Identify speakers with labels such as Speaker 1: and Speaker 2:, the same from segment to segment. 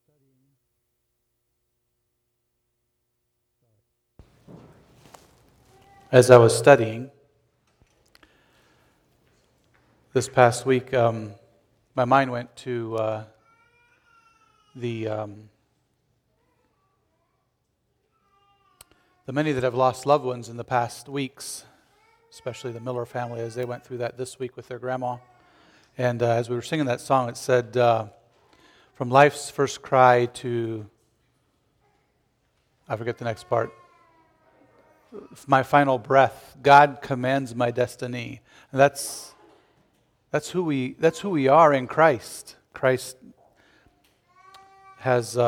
Speaker 1: As I was studying this past week, my mind went to the many that have lost loved ones in the past weeks, especially the Miller family, as they went through that this week with their grandma. And as we were singing that song, it said, from life's first cry to, I forget the next part, my final breath, God commands my destiny. And that's who we are in Christ. Christ has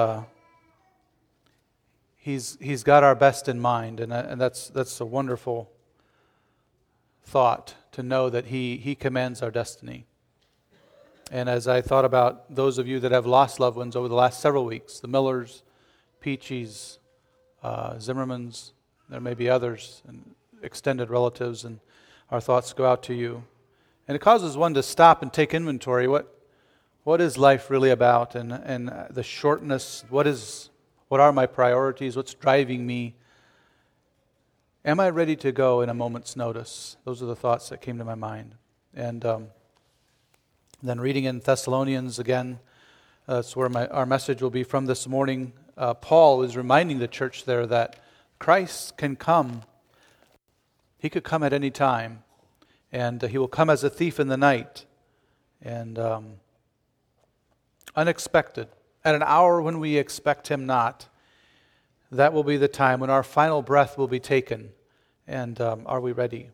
Speaker 1: he's got our best in mind, and that's a wonderful thought to know that he commands our destiny. And as I thought about those of you that have lost loved ones over the last several weeks, the Millers, Peachies, Zimmermans, there may be others, and extended relatives, and our thoughts go out to you. And it causes one to stop and take inventory. What is life really about? And the shortness, what are my priorities? What's driving me? Am I ready to go in a moment's notice? Those are the thoughts that came to my mind. And then reading in Thessalonians again, that's where our message will be from this morning. Paul is reminding the church there that Christ can come. He could come at any time. And he will come as a thief in the night. And unexpected. At an hour when we expect him not. That will be the time when our final breath will be taken. And are we ready?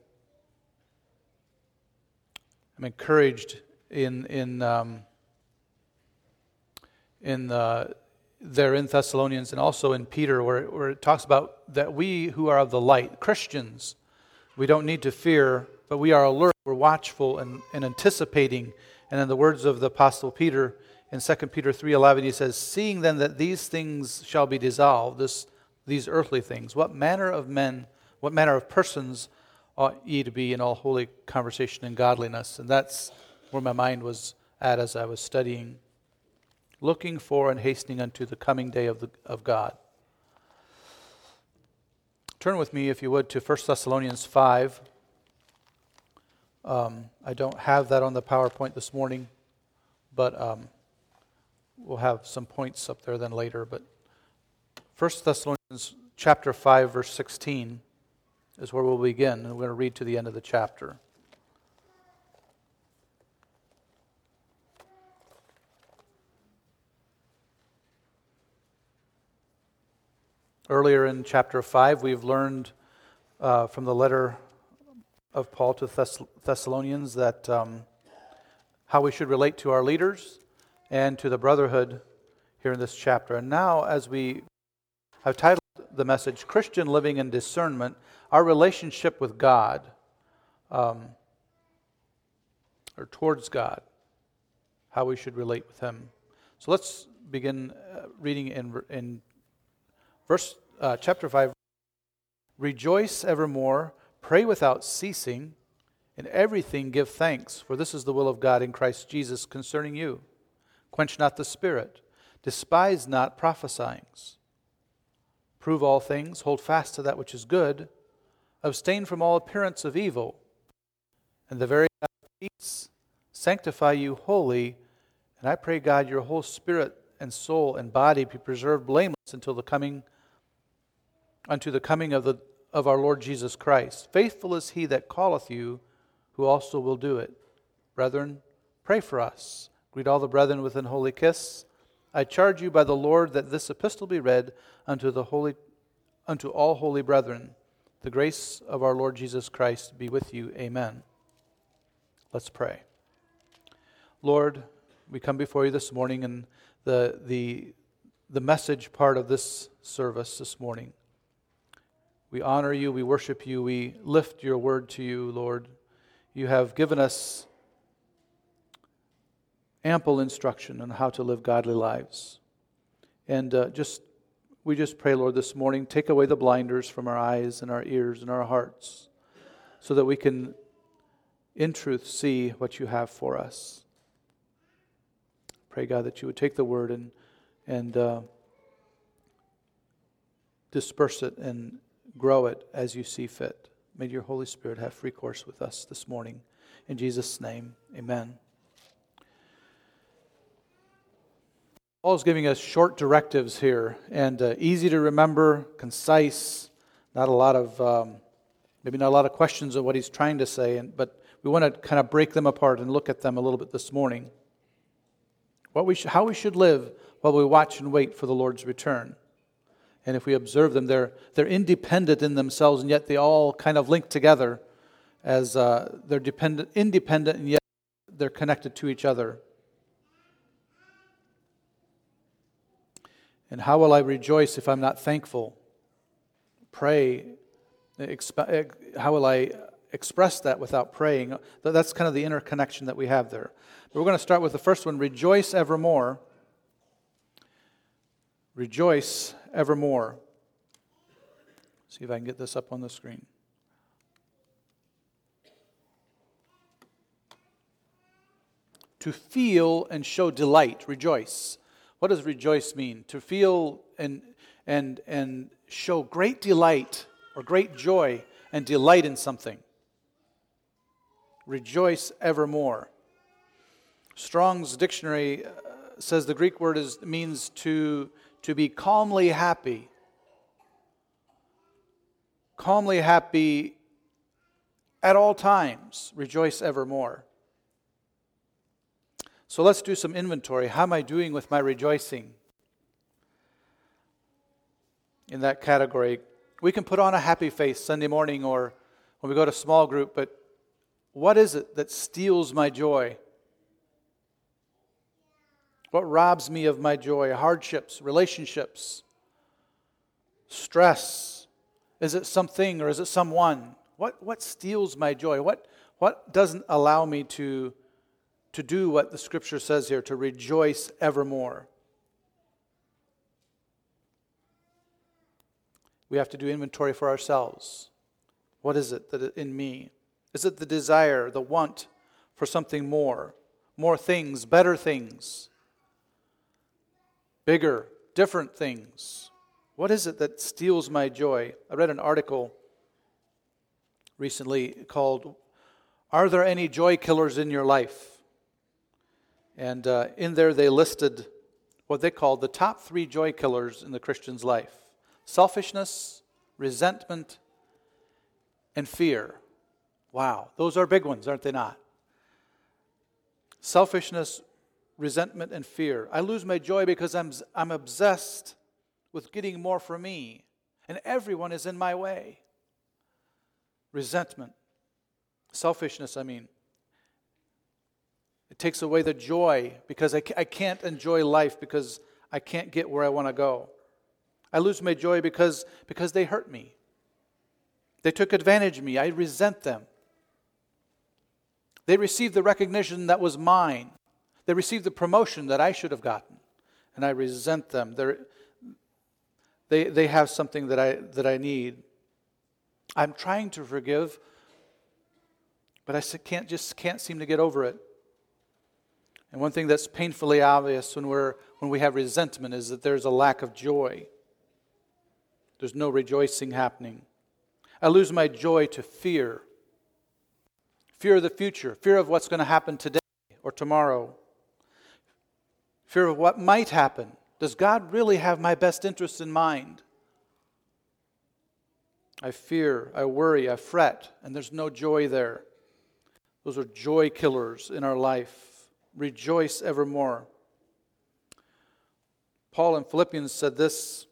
Speaker 1: I'm encouraged there in Thessalonians and also in Peter where it talks about that we who are of the light, Christians, we don't need to fear, but we are alert, we're watchful and anticipating. And in the words of the Apostle Peter in 2 Peter 3:11, he says, seeing then that these things shall be dissolved, these earthly things, what manner of persons ought ye to be in all holy conversation and godliness? And that's where my mind was at as I was studying, looking for and hastening unto the coming day of God. Turn with me, if you would, to 1 Thessalonians 5. I don't have that on the PowerPoint this morning, but we'll have some points up there then later. But 1 Thessalonians chapter 5, verse 16 is where we'll begin, and we're going to read to the end of the chapter. Earlier in chapter 5, we've learned from the letter of Paul to Thessalonians that how we should relate to our leaders and to the brotherhood here in this chapter. And now, as we have titled the message, Christian Living and Discernment, our relationship with God, or towards God, how we should relate with Him. So let's begin reading in chapter 5. Rejoice evermore, pray without ceasing, in everything give thanks, for this is the will of God in Christ Jesus concerning you. Quench not the spirit, despise not prophesying. Prove all things, hold fast to that which is good, abstain from all appearance of evil, and the very God of peace sanctify you wholly, and I pray God your whole spirit and soul and body be preserved blameless unto the coming of our Lord Jesus Christ. Faithful is he that calleth you, who also will do it. Brethren, pray for us. Greet all the brethren with an holy kiss. I charge you by the Lord that this epistle be read unto all holy brethren. The grace of our Lord Jesus Christ be with you. Amen. Let's pray. Lord, we come before you this morning in the message part of this service this morning. We honor you, we worship you, we lift your word to you, Lord. You have given us ample instruction on how to live godly lives. And we just pray, Lord, this morning, take away the blinders from our eyes and our ears and our hearts so that we can, in truth, see what you have for us. Pray, God, that you would take the word and and disperse it and grow it as you see fit. May your Holy Spirit have free course with us this morning. In Jesus' name, amen. Paul is giving us short directives here, and easy to remember, concise, not a lot of, maybe not a lot of questions of what he's trying to say, but we want to kind of break them apart and look at them a little bit this morning. How we should live while we watch and wait for the Lord's return. And if we observe them, they're independent in themselves, and yet they all kind of link together as they're independent, and yet they're connected to each other. And how will I rejoice if I'm not thankful? Pray. How will I express that without praying? That's kind of the interconnection that we have there. But we're going to start with the first one, rejoice evermore. Rejoice evermore. See if I can get this up on the screen. To feel and show delight, rejoice. What does rejoice mean? To feel and show great delight or great joy and delight in something. Rejoice evermore. Strong's dictionary says the Greek word means to be calmly happy. Calmly happy at all times. Rejoice evermore. So let's do some inventory. How am I doing with my rejoicing? In that category, we can put on a happy face Sunday morning or when we go to small group, but what is it that steals my joy? What robs me of my joy? Hardships, relationships, stress. Is it something or is it someone? What steals my joy? What doesn't allow me to do what the Scripture says here, to rejoice evermore? We have to do inventory for ourselves. What is it that in me? Is it the desire, the want for something more? More things, better things, bigger, different things? What is it that steals my joy? I read an article recently called, "Are There Any Joy Killers in Your Life?" And in there they listed what they called the top 3 joy killers in the Christian's life. Selfishness, resentment, and fear. Wow, those are big ones, aren't they not? Selfishness, resentment, and fear. I lose my joy because I'm obsessed with getting more for me, and everyone is in my way. Resentment, selfishness, it takes away the joy because I can't enjoy life because I can't get where I want to go. I lose my joy because they hurt me. They took advantage of me. I resent them. They received the recognition that was mine. They received the promotion that I should have gotten, and I resent them. They have something that I need. I'm trying to forgive, but I can't seem to get over it. And one thing that's painfully obvious when we have resentment is that there's a lack of joy. There's no rejoicing happening. I lose my joy to fear. Fear of the future. Fear of what's going to happen today or tomorrow. Fear of what might happen. Does God really have my best interests in mind? I fear, I worry, I fret, and there's no joy there. Those are joy killers in our life. Rejoice evermore. Paul in Philippians said this,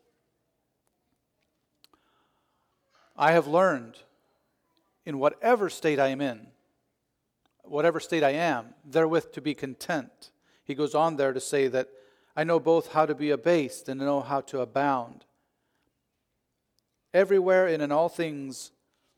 Speaker 1: I have learned in whatever state I am in, whatever state I am, therewith to be content. He goes on there to say that I know both how to be abased and know how to abound. Everywhere and in all things,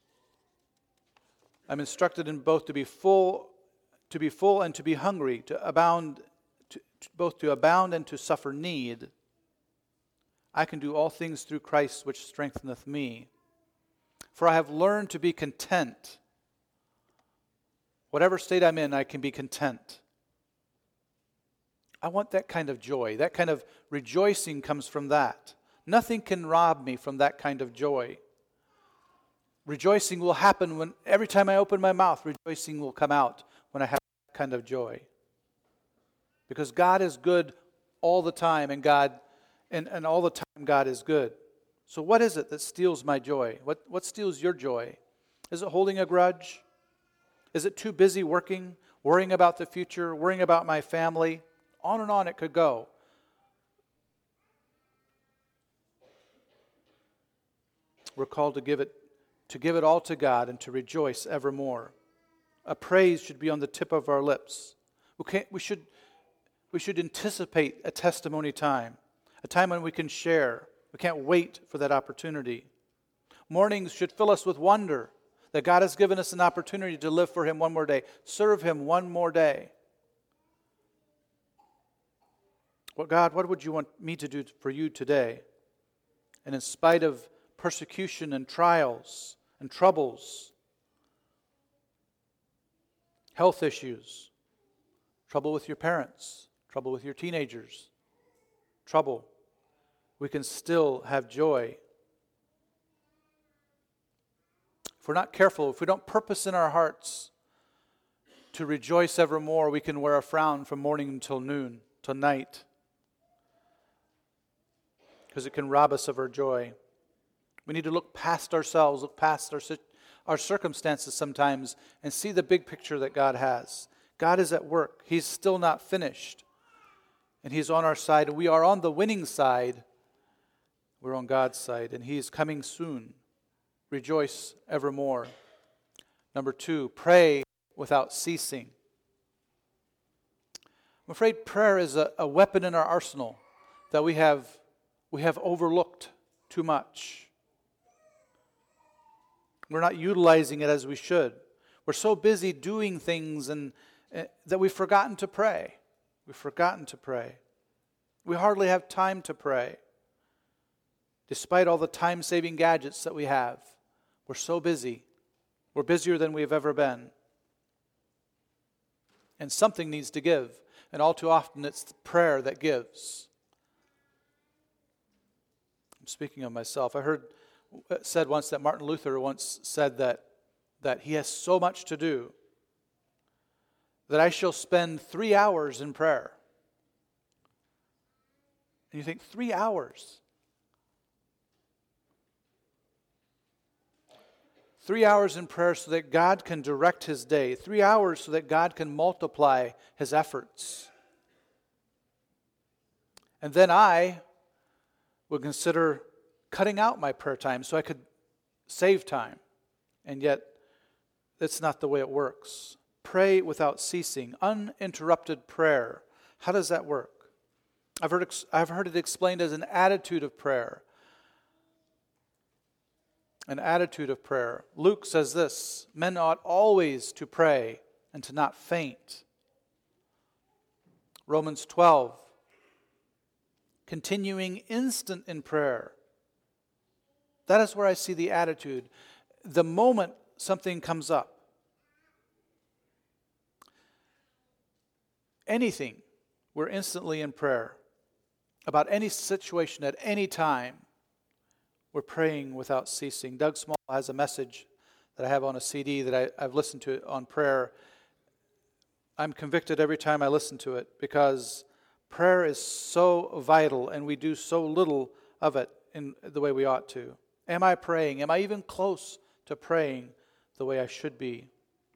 Speaker 1: I'm instructed in both to be full and to be hungry, to abound, both to abound and to suffer need. I can do all things through Christ which strengtheneth me. For I have learned to be content. Whatever state I'm in, I can be content. I want that kind of joy. That kind of rejoicing comes from that. Nothing can rob me from that kind of joy. Rejoicing will happen when every time I open my mouth, rejoicing will come out when I have that kind of joy. Because God is good all the time, and all the time God is good. So what is it that steals my joy? What steals your joy? Is it holding a grudge? Is it too busy working, worrying about the future, worrying about my family? On and on it could go. We're called to give it all to God and to rejoice evermore. A praise should be on the tip of our lips. We should anticipate a testimony time, a time when we can share. We can't wait for that opportunity. Mornings should fill us with wonder that God has given us an opportunity to live for Him one more day, serve Him one more day. Well, God, what would you want me to do for you today? And in spite of persecution and trials and troubles, health issues, trouble with your parents, trouble with your teenagers, trouble, we can still have joy. If we're not careful, if we don't purpose in our hearts to rejoice evermore, we can wear a frown from morning until noon, till night, because it can rob us of our joy. We need to look past ourselves, look past our circumstances sometimes, and see the big picture that God has. God is at work. He's still not finished. And He's on our side, and we are on the winning side. We're on God's side, and He's coming soon. Rejoice evermore. Number 2, pray without ceasing. I'm afraid prayer is a weapon in our arsenal that we have overlooked too much. We're not utilizing it as we should. We're so busy doing things that we've forgotten to pray. We've forgotten to pray. We hardly have time to pray. Despite all the time-saving gadgets that we have, we're so busy. We're busier than we've ever been. And something needs to give. And all too often it's prayer that gives. I'm speaking of myself. I heard said once that Martin Luther once said that he has so much to do that I shall spend 3 hours in prayer. And you think, 3 hours? 3 hours in prayer so that God can direct his day. 3 hours so that God can multiply his efforts. And then I would consider cutting out my prayer time so I could save time. And yet, that's not the way it works. Pray without ceasing. Uninterrupted prayer. How does that work? I've heard it explained as an attitude of prayer. An attitude of prayer. Luke says this: men ought always to pray and to not faint. Romans 12. Continuing instant in prayer. That is where I see the attitude. The moment something comes up, anything, we're instantly in prayer. About any situation at any time, we're praying without ceasing. Doug Small has a message that I have on a CD that I've listened to on prayer. I'm convicted every time I listen to it because prayer is so vital and we do so little of it in the way we ought to. Am I praying? Am I even close to praying the way I should be?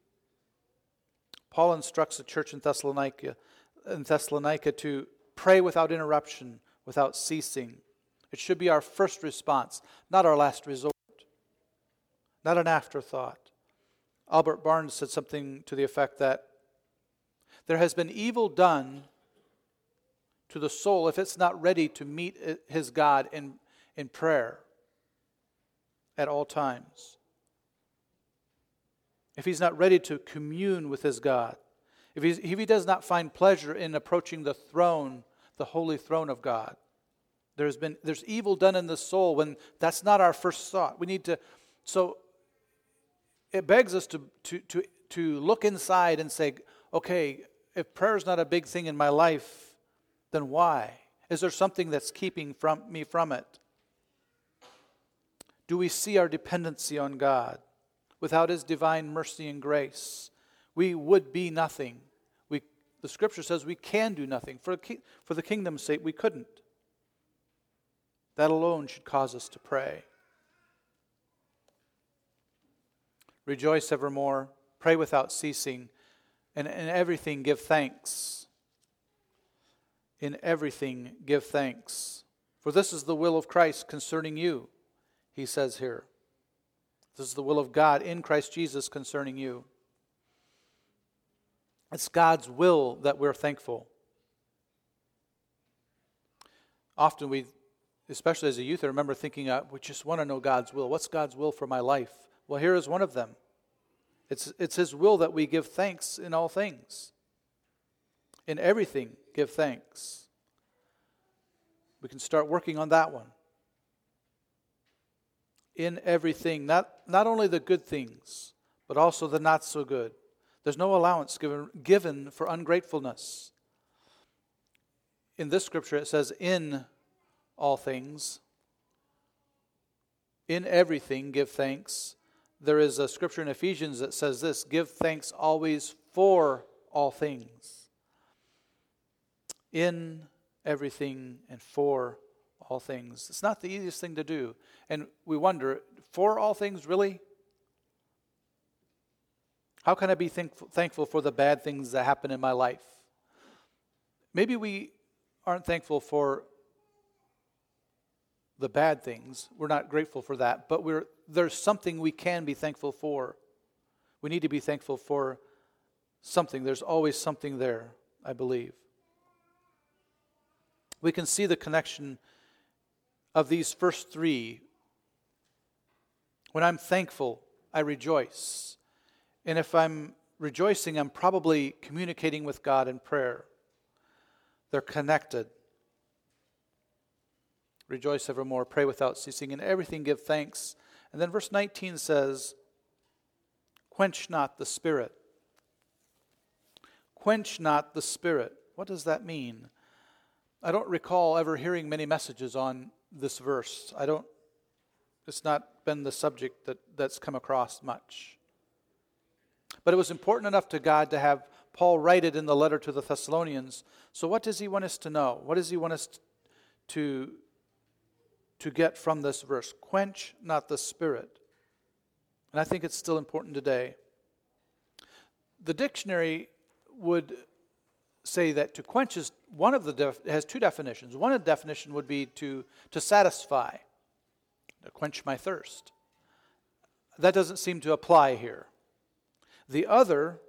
Speaker 1: Paul instructs the church in Thessalonica to pray without interruption, without ceasing. It should be our first response, not our last resort, not an afterthought. Albert Barnes said something to the effect that there has been evil done to the soul if it's not ready to meet his God in prayer at all times. If he's not ready to commune with his God, if he does not find pleasure in approaching the throne, the holy throne of God, there's evil done in the soul when that's not our first thought. We need to, so it begs us to look inside and say, okay, if prayer is not a big thing in my life, then why? Is there something that's keeping me from it? Do we see our dependency on God? Without His divine mercy and grace, we would be nothing. The Scripture says we can do nothing. For the kingdom's sake, we couldn't. That alone should cause us to pray. Rejoice evermore, pray without ceasing, and in everything give thanks. In everything give thanks. For this is the will of Christ concerning you, he says here. This is the will of God in Christ Jesus concerning you. It's God's will that we're thankful. Often we, especially as a youth, I remember thinking, we just want to know God's will. What's God's will for my life? Well, here is one of them. It's His will that we give thanks in all things. In everything, give thanks. We can start working on that one. In everything, not only the good things, but also the not so good. There's no allowance given for ungratefulness. In this scripture it says, in all things, in everything give thanks. There is a scripture in Ephesians that says this, give thanks always for all things. In everything and for all things. It's not the easiest thing to do. And we wonder, for all things, really? How can I be thankful for the bad things that happen in my life? Maybe we aren't thankful for the bad things. We're not grateful for that. But there's something we can be thankful for. We need to be thankful for something. There's always something there, I believe. We can see the connection of these first three. When I'm thankful, I rejoice. And if I'm rejoicing, I'm probably communicating with God in prayer. They're connected. Rejoice evermore, pray without ceasing, in everything give thanks. And then verse 19 says, quench not the spirit. Quench not the spirit. What does that mean? I don't recall ever hearing many messages on this verse. It's not been the subject that's come across much. But it was important enough to God to have Paul write it in the letter to the Thessalonians. So what does he want us to know? What does he want us to get from this verse? Quench not the spirit. And I think it's still important today. The dictionary would say that to quench is one of has two definitions. One of the definition would be to satisfy, to quench my thirst. That doesn't seem to apply here. The other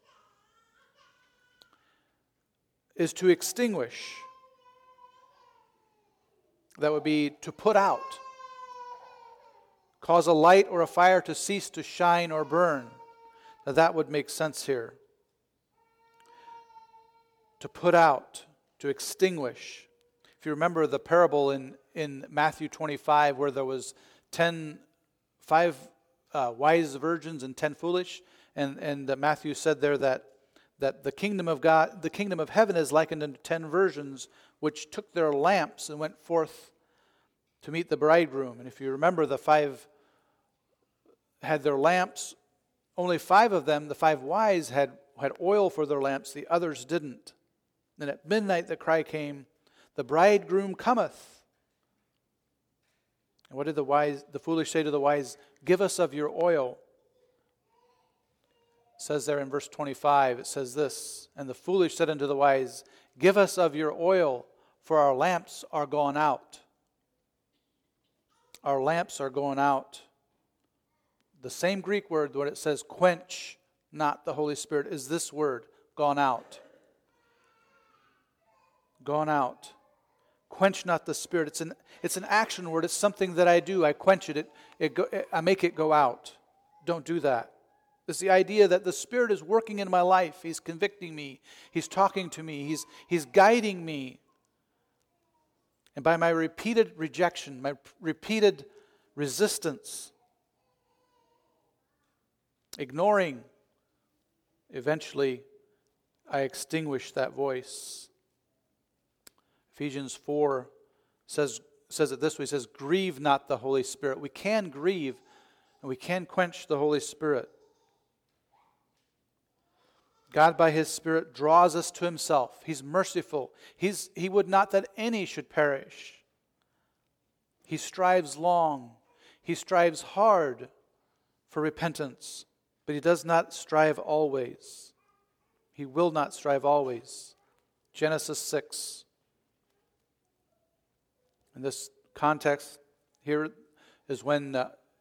Speaker 1: is to extinguish. That would be to put out. Cause a light or a fire to cease to shine or burn. Now that would make sense here. To put out, to extinguish. If you remember the parable in Matthew 25 where there was 5 wise virgins and 10 foolish, and Matthew said there that the kingdom of God, the kingdom of heaven is likened unto 10 virgins which took their lamps and went forth to meet the bridegroom. And if you remember, the 5 had their lamps. Only 5 of them, the 5 wise, had oil for their lamps. The others didn't. And at midnight the cry came, the bridegroom cometh. And what did the foolish say to the wise? Give us of your oil. It says there in verse 25, it says this, and the foolish said unto the wise, give us of your oil, for our lamps are gone out. Our lamps are going out. The same Greek word, when it says quench not the Holy Spirit, is this word, gone out. Gone out. Quench not the Spirit. It's an action word. It's something that I do. I quench it. I make it go out. Don't do that. It's the idea that the Spirit is working in my life. He's convicting me. He's talking to me. He's guiding me. And by my repeated rejection, my repeated resistance, ignoring, eventually I extinguish that voice. Ephesians 4 says it this way. It says, grieve not the Holy Spirit. We can grieve and we can quench the Holy Spirit. God by His Spirit draws us to Himself. He's merciful. He would not that any should perish. He strives long. He strives hard for repentance, but He does not strive always. He will not strive always. Genesis 6. In this context here is when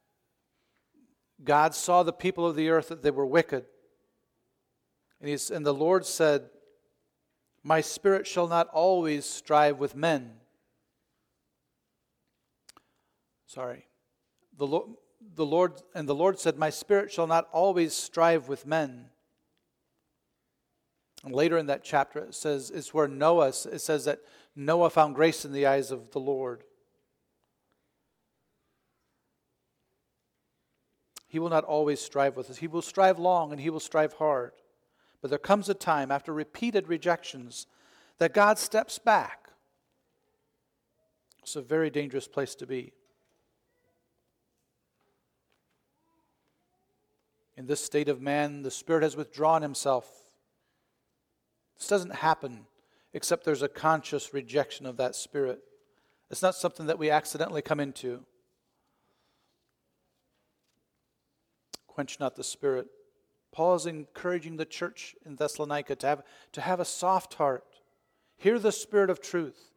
Speaker 1: God saw the people of the earth that they were wicked. And the Lord said, my spirit shall not always strive with men. The Lord said, my spirit shall not always strive with men. And later in that chapter it says, it says that Noah found grace in the eyes of the Lord. He will not always strive with us. He will strive long and He will strive hard. But there comes a time after repeated rejections that God steps back. It's a very dangerous place to be. In this state of man, the Spirit has withdrawn Himself. This doesn't happen except there's a conscious rejection of that Spirit. It's not something that we accidentally come into. Quench not the Spirit. Paul is encouraging the church in Thessalonica to have a soft heart. Hear the Spirit of truth.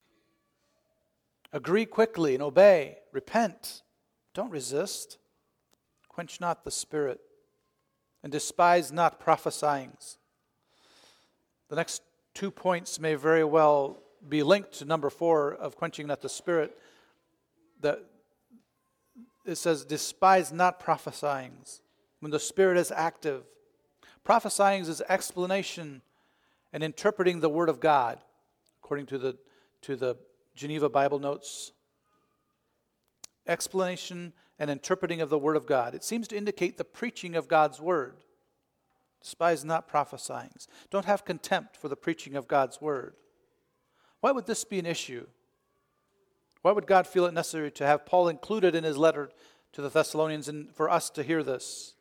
Speaker 1: Agree quickly and obey. Repent. Don't resist. Quench not the Spirit. And despise not prophesying. The next 2 points may very well be linked to number 4 of quenching not the Spirit. That it says, despise not prophesying. When the Spirit is active. Prophesying is explanation and interpreting the Word of God, according to the Geneva Bible Notes. Explanation and interpreting of the Word of God. It seems to indicate the preaching of God's Word. Despise not prophesying. Don't have contempt for the preaching of God's Word. Why would this be an issue? Why would God feel it necessary to have Paul included in his letter to the Thessalonians and for us to hear this?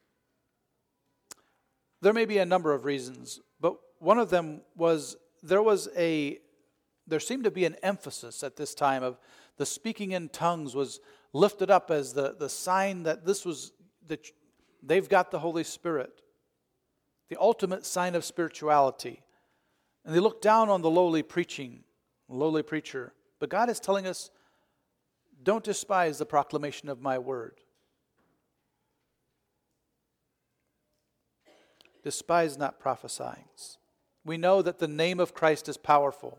Speaker 1: There may be a number of reasons, but one of them was there seemed to be an emphasis at this time of the speaking in tongues was lifted up as the sign that they've got the Holy Spirit, the ultimate sign of spirituality. And they look down on the lowly preacher. But God is telling us, don't despise the proclamation of my word. Despise not prophesying. We know that the name of Christ is powerful.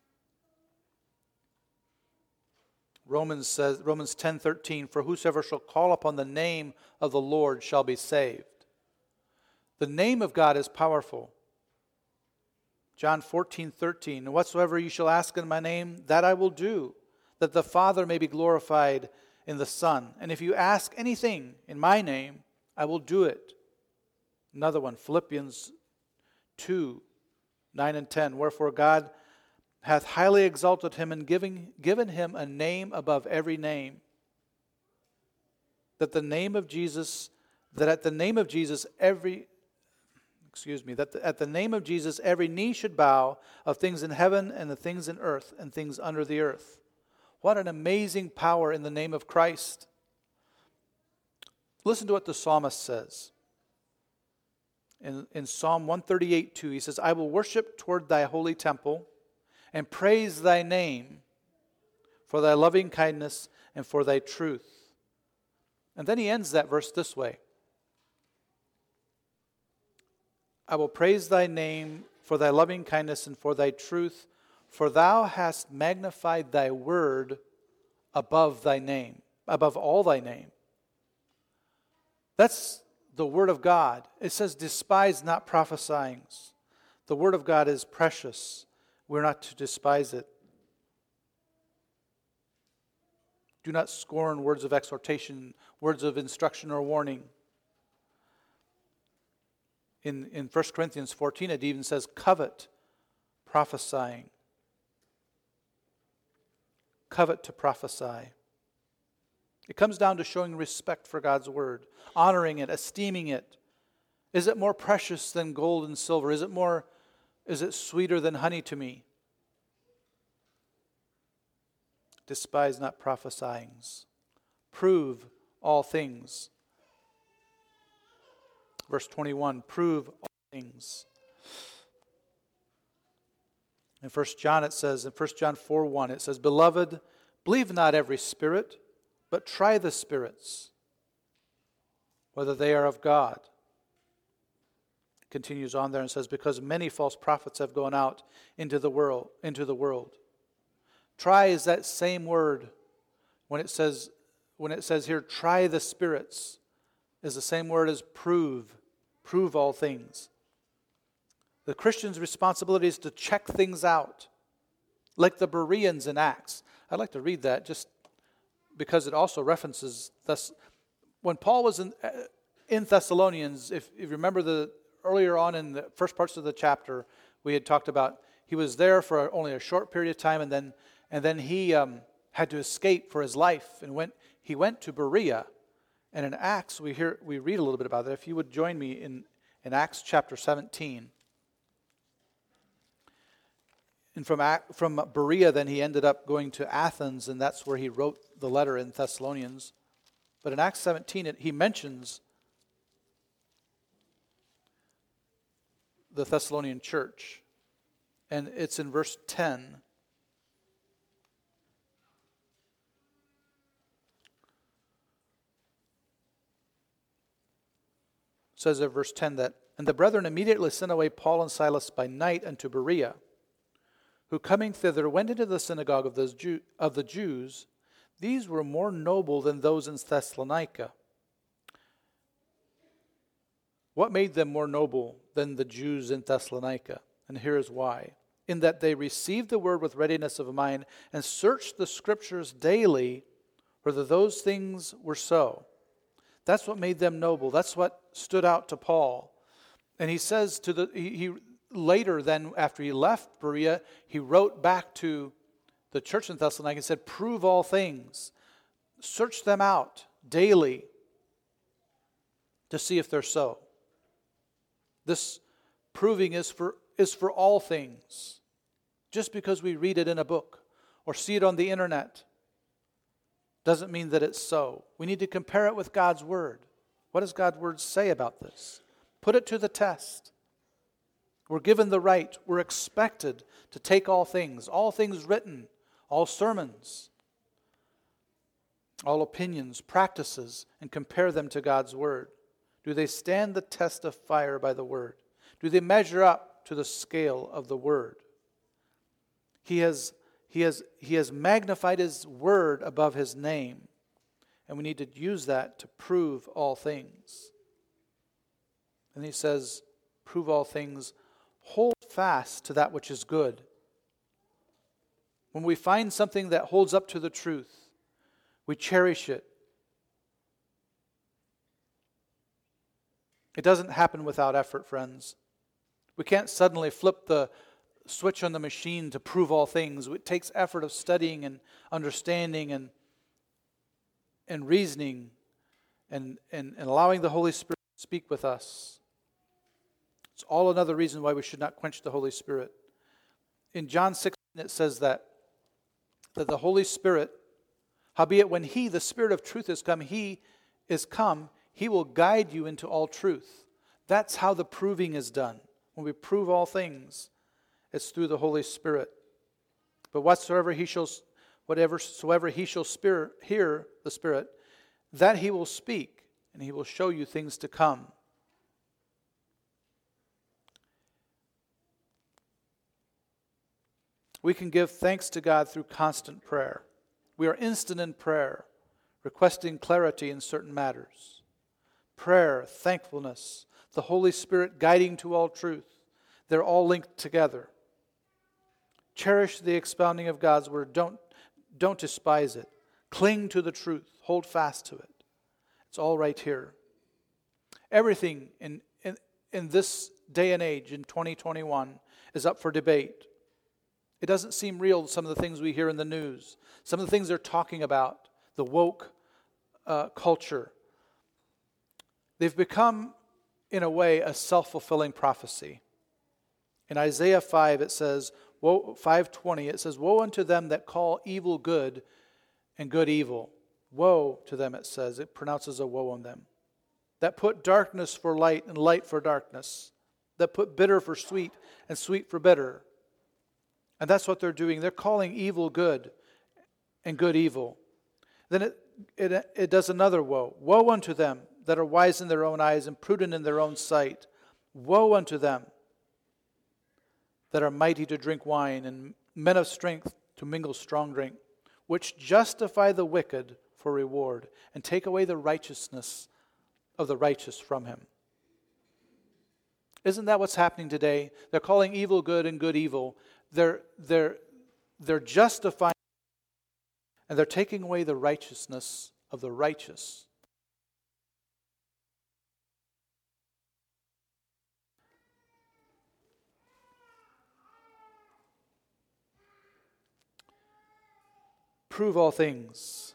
Speaker 1: Romans 10:13, for whosoever shall call upon the name of the Lord shall be saved. The name of God is powerful. John 14:13, and whatsoever you shall ask in my name, that I will do, that the Father may be glorified in the Son. And if you ask anything in my name, I will do it. Another one, Philippians 2:9 and 10, wherefore God hath highly exalted him and given him a name above every name, that at the name of Jesus every knee should bow, of things in heaven and the things in earth and things under the earth. What an amazing power in the name of Christ. Listen to what the psalmist says. In Psalm 138:2, he says, I will worship toward thy holy temple and praise thy name for thy loving kindness and for thy truth. And then he ends that verse this way. I will praise thy name for thy loving kindness and for thy truth, for thou hast magnified thy word above thy name, above all thy name. That's the word of God. It says, despise not prophesying. The word of God is precious. We're not to despise it. Do not scorn words of exhortation, words of instruction or warning. In 1 Corinthians 14, it even says, covet prophesying. covet to prophesy. It comes down to showing respect for God's word, honoring it, esteeming it. Is it more precious than gold and silver? Is it sweeter than honey to me? Despise not prophesyings. Prove all things. Verse 21, prove all things. In 1 John it says, in 1 John 4:1, it says, Beloved, believe not every spirit, but try the spirits, whether they are of God. It continues on there and says, because many false prophets have gone out into the world. Try is that same word when it says here, try the spirits, is the same word as prove all things. The Christian's responsibility is to check things out, like the Bereans in Acts. I'd like to read that just because it also references when Paul was in Thessalonians. If you remember earlier on in the first parts of the chapter, we had talked about he was there for only a short period of time, and then he had to escape for his life, and he went to Berea. And in Acts, we read a little bit about that. If you would join me in Acts chapter 17. And from Berea, then he ended up going to Athens, and that's where he wrote the letter in Thessalonians. But in Acts 17, he mentions the Thessalonian church. And it's in verse 10. It says in verse 10 that, And the brethren immediately sent away Paul and Silas by night unto Berea, who coming thither went into the synagogue of the Jews. These were more noble than those in Thessalonica. What made them more noble than the Jews in Thessalonica? And here is why. In that they received the word with readiness of mind and searched the scriptures daily whether those things were so. That's what made them noble. That's what stood out to Paul. And he says he later then, after he left Berea, he wrote back to the church in Thessalonica and said, prove all things. Search them out daily to see if they're so. This proving is for all things. Just because we read it in a book or see it on the internet doesn't mean that it's so. We need to compare it with God's word. What does God's word say about this? Put it to the test. We're given the right, we're expected to take all things written, all sermons, all opinions, practices, and compare them to God's word. Do they stand the test of fire by the word? Do they measure up to the scale of the word? He has magnified his word above his name, and we need to use that to prove all things. And he says, prove all things, hold fast to that which is good. When we find something that holds up to the truth, we cherish it. It doesn't happen without effort, friends. We can't suddenly flip the switch on the machine to prove all things. It takes effort of studying and understanding and reasoning and allowing the Holy Spirit to speak with us. It's all another reason why we should not quench the Holy Spirit. In John 16 it says that the Holy Spirit, howbeit when He, the Spirit of truth, is come, He will guide you into all truth. That's how the proving is done. When we prove all things, it's through the Holy Spirit. But whatsoever He shall hear the Spirit, that He will speak, and He will show you things to come. We can give thanks to God through constant prayer. We are instant in prayer, requesting clarity in certain matters. Prayer, thankfulness, the Holy Spirit guiding to all truth. They're all linked together. Cherish the expounding of God's word. Don't despise it. Cling to the truth. Hold fast to it. It's all right here. Everything in this day and age, in 2021, is up for debate. It doesn't seem real, some of the things we hear in the news, some of the things they're talking about, the woke culture. They've become, in a way, a self-fulfilling prophecy. In Isaiah 5, it says, 5:20, it says, "Woe unto them that call evil good and good evil." Woe to them, it says. It pronounces a woe on them. That put darkness for light and light for darkness. That put bitter for sweet and sweet for bitter. And that's what they're doing. They're calling evil good and good evil. Then it does another woe. Woe unto them that are wise in their own eyes and prudent in their own sight. Woe unto them that are mighty to drink wine and men of strength to mingle strong drink, which justify the wicked for reward and take away the righteousness of the righteous from him. Isn't that what's happening today? They're calling evil good and good evil. They're justifying and they're taking away the righteousness of the righteous. Prove all things.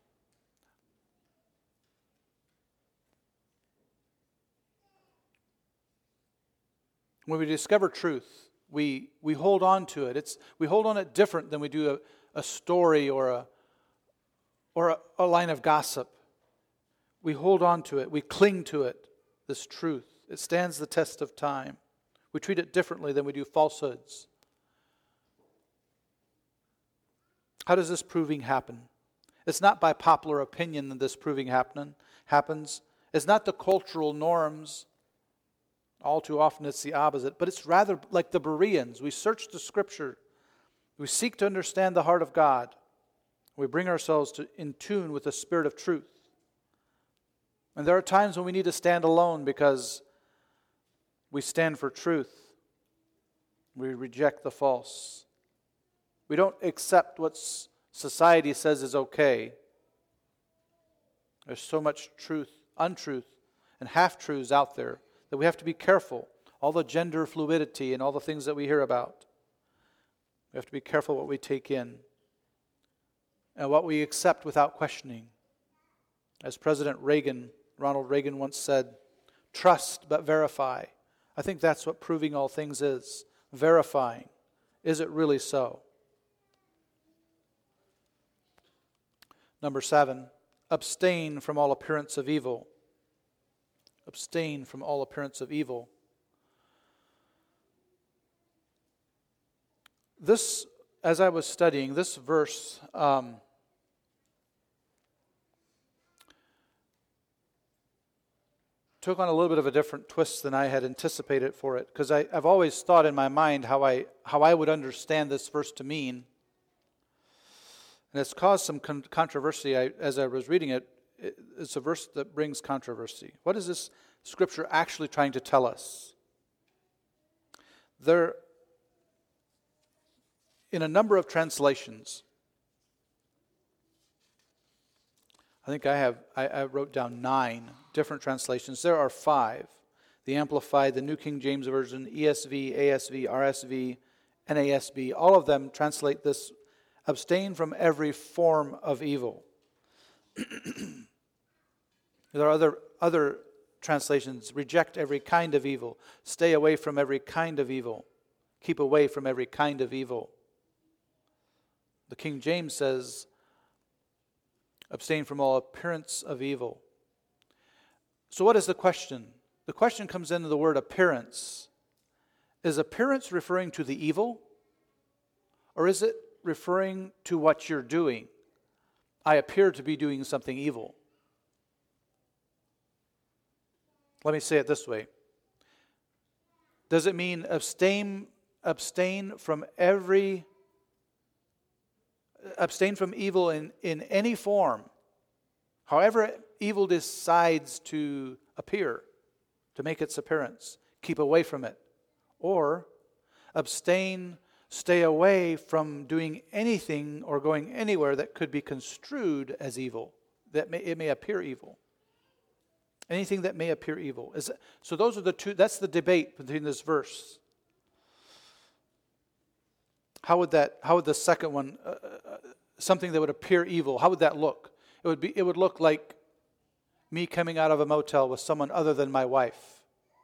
Speaker 1: When we discover truth, we hold on to it. We hold on it different than we do a story or a line of gossip. We hold on to it. We cling to it, this truth. It stands the test of time. We treat it differently than we do falsehoods. How does this proving happen? It's not by popular opinion that this proving happens. It's not the cultural norms. All too often it's the opposite. But it's rather like the Bereans. We search the Scripture. We seek to understand the heart of God. We bring ourselves in tune with the Spirit of truth. And there are times when we need to stand alone because we stand for truth. We reject the false. We don't accept what society says is okay. There's so much truth, untruth, and half-truths out there that we have to be careful. All the gender fluidity and all the things that we hear about. We have to be careful what we take in and what we accept without questioning. As Ronald Reagan once said, trust but verify. I think that's what proving all things is. Verifying. Is it really so? Number 7, abstain from all appearance of evil. Abstain from all appearance of evil. This, as I was studying, this verse took on a little bit of a different twist than I had anticipated for it, because I've always thought in my mind how I would understand this verse to mean. And it's caused some controversy. As I was reading it, it's a verse that brings controversy. What is this Scripture actually trying to tell us? There, in a number of translations, I think I wrote down 9 different translations. There are 5. The Amplified, the New King James Version, ESV, ASV, RSV, NASB. All of them translate this: abstain from every form of evil. There are other translations: reject every kind of evil, stay away from every kind of evil, keep away from every kind of evil. The King James says, abstain from all appearance of evil. So what is the question? The question comes into the word appearance. Is appearance referring to the evil? Or is it referring to what you're doing? I appear to be doing something evil. Let me say it this way. Does it mean abstain from evil in any form, however evil decides to appear, to make its appearance? Keep away from it. Or abstain, stay away from doing anything or going anywhere that could be construed as evil, it may appear evil. Anything that may appear evil. So those are the two, that's the debate between this verse. how would the second one, something that would appear evil, how would that look? It would look like me coming out of a motel with someone other than my wife.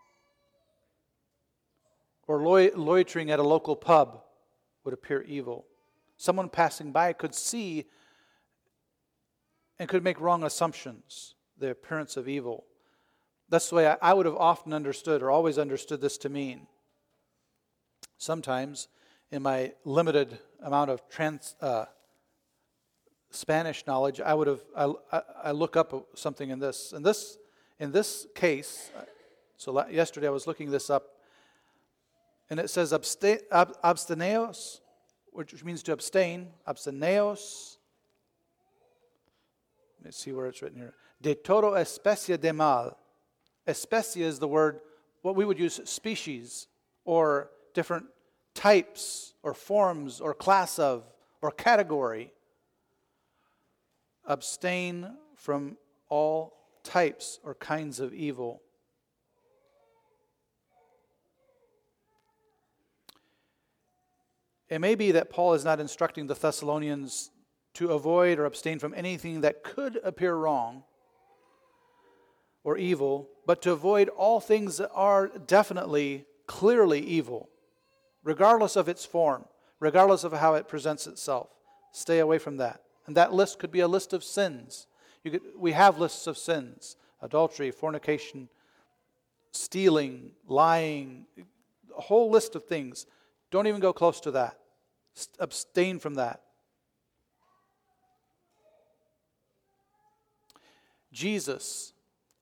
Speaker 1: Or loitering at a local pub would appear evil. Someone passing by could see and could make wrong assumptions, the appearance of evil. That's the way I would have often understood or always understood this to mean. Sometimes, in my limited amount of Spanish knowledge, I look up something in this. In this case, so yesterday I was looking this up, and it says absteneos, which means to abstain. Absteneos. Let's see where it's written here. De todo especie de mal. Especie is the word, what we would use, species, or different types, or forms, or class of, or category. Abstain from all types or kinds of evil. It may be that Paul is not instructing the Thessalonians to avoid or abstain from anything that could appear wrong or evil, but to avoid all things that are definitely, clearly evil, regardless of its form, regardless of how it presents itself. Stay away from that. And that list could be a list of sins. We have lists of sins: adultery, fornication, stealing, lying, a whole list of things. Don't even go close to that. Abstain from that. Jesus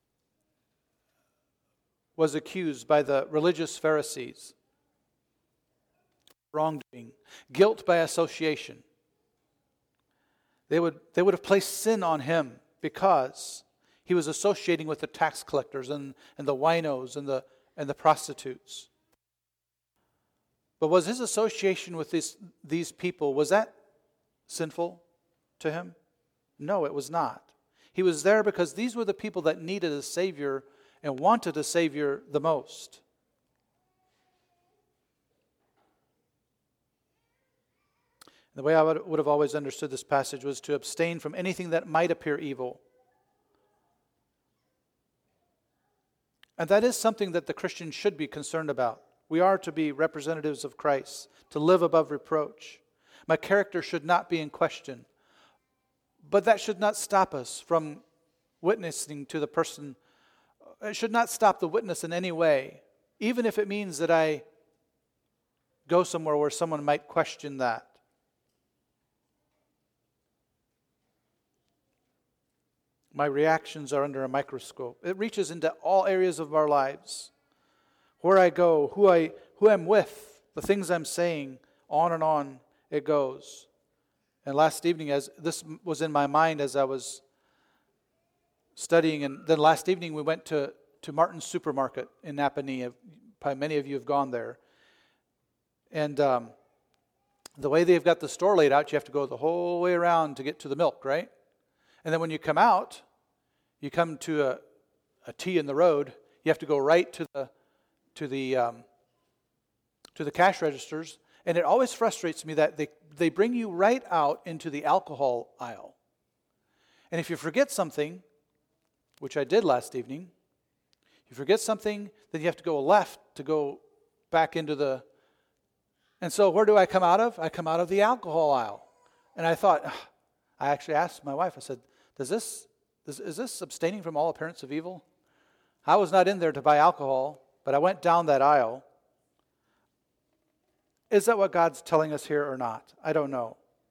Speaker 1: was accused by the religious Pharisees of wrongdoing, guilt by association. They would have placed sin on him because he was associating with the tax collectors and the winos and the prostitutes. But was his association with these people, was that sinful to him? No, it was not. He was there because these were the people that needed a Savior and wanted a Savior the most. The way I would have always understood this passage was to abstain from anything that might appear evil. And that is something that the Christian should be concerned about. We are to be representatives of Christ, to live above reproach. My character should not be in question. But that should not stop us from witnessing to the person. It should not stop the witness in any way, even if it means that I go somewhere where someone might question that. My reactions are under a microscope. It reaches into all areas of our lives. Where I go, who I'm with, the things I'm saying, on it goes. And last evening, as this was in my mind as I was studying, and then last evening we went to Martin's Supermarket in Napanee. Probably many of you have gone there. And the way they've got the store laid out, you have to go the whole way around to get to the milk, right? And then when you come out, you come to a T in the road. You have to go right to the cash registers, and it always frustrates me that they bring you right out into the alcohol aisle. And if you forget something, which I did last evening, you forget something, then you have to go left to go back into the. And so where do I come out of? I come out of the alcohol aisle. And I thought, I actually asked my wife, I said, is this abstaining from all appearance of evil? I was not in there to buy alcohol, but I went down that aisle. Is that what God's telling us here or not? I don't know.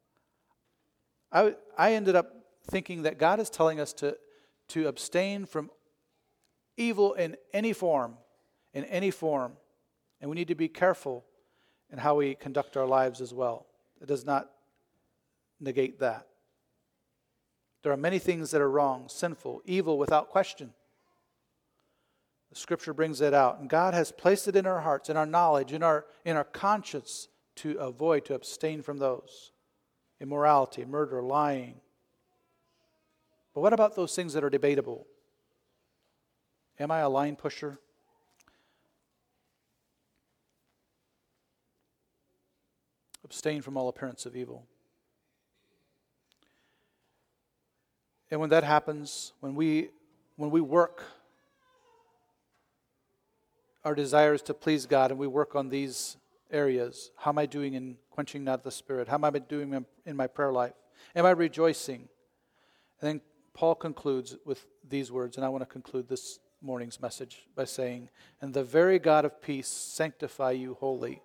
Speaker 1: I ended up thinking that God is telling us to abstain from evil in any form, and we need to be careful in how we conduct our lives as well. It does not negate that. There are many things that are wrong, sinful, evil without question. The Scripture brings it out. And God has placed it in our hearts, in our knowledge, in our conscience to avoid, to abstain from those. Immorality, murder, lying. But what about those things that are debatable? Am I a line pusher? abstain from all appearance of evil. And when that happens, when we work, our desire is to please God, and we work on these areas. How am I doing in quenching not the Spirit? How am I doing in my prayer life? Am I rejoicing? And then Paul concludes with these words, and I want to conclude this morning's message by saying, "And the very God of peace sanctify you wholly."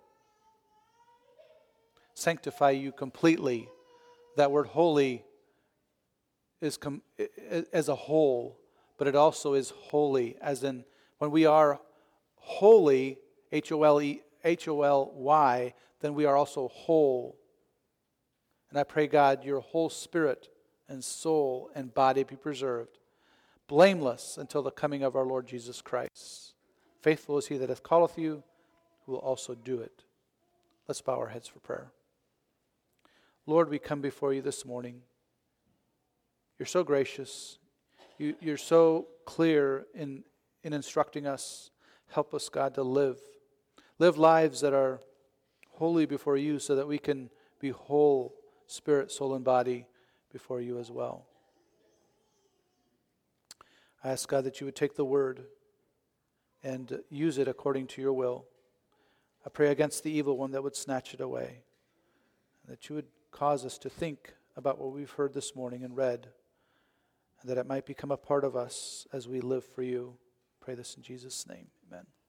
Speaker 1: Sanctify you completely. That word holy is as a whole, but it also is holy, as in when we are holy, Holy, then we are also whole. And I pray, God, your whole spirit and soul and body be preserved, blameless until the coming of our Lord Jesus Christ. Faithful is he that hath calleth you, who will also do it. Let's bow our heads for prayer. Lord, we come before you this morning. You're so gracious. You're so clear in instructing us. Help us, God, to live lives that are holy before you so that we can be whole, spirit, soul, and body before you as well. I ask, God, that you would take the word and use it according to your will. I pray against the evil one that would snatch it away, and that you would cause us to think about what we've heard this morning and read, and that it might become a part of us as we live for you. Pray this in Jesus' name. Amen.